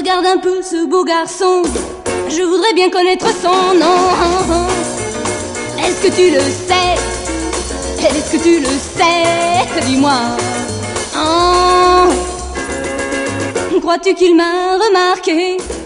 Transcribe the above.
Regarde un peu ce beau garçon, je voudrais bien connaître son nom. Est-ce que tu le sais? Est-ce que tu le sais? Dis-moi. Oh, crois-tu qu'il m'a remarqué?